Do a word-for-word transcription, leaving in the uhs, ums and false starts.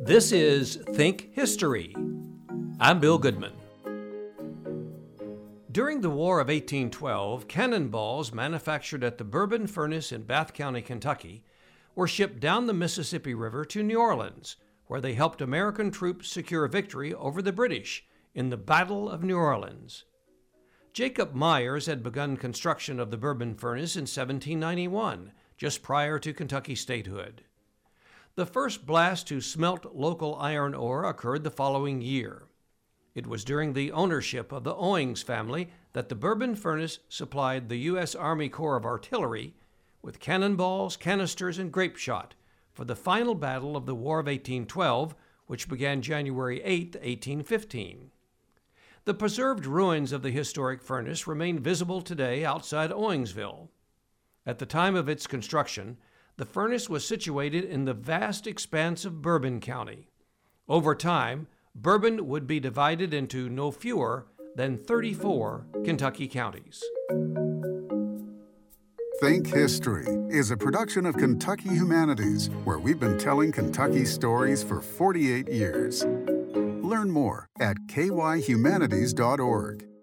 This is Think History. I'm Bill Goodman. During the War of eighteen twelve, cannonballs manufactured at the Bourbon Furnace in Bath County, Kentucky, were shipped down the Mississippi River to New Orleans, where they helped American troops secure victory over the British in the Battle of New Orleans. Jacob Myers had begun construction of the Bourbon Furnace in seventeen ninety-one, just prior to Kentucky statehood. The first blast to smelt local iron ore occurred the following year. It was during the ownership of the Owings family that the Bourbon Furnace supplied the U S Army Corps of Artillery with cannonballs, canisters, and grape shot for the final battle of the War of eighteen twelve, which began January eighth, eighteen fifteen. The preserved ruins of the historic furnace remain visible today outside Owingsville. At the time of its construction, the furnace was situated in the vast expanse of Bourbon County. Over time, Bourbon would be divided into no fewer than thirty-four Kentucky counties. Think History is a production of Kentucky Humanities, where we've been telling Kentucky stories for forty-eight years. Learn more at k y humanities dot org.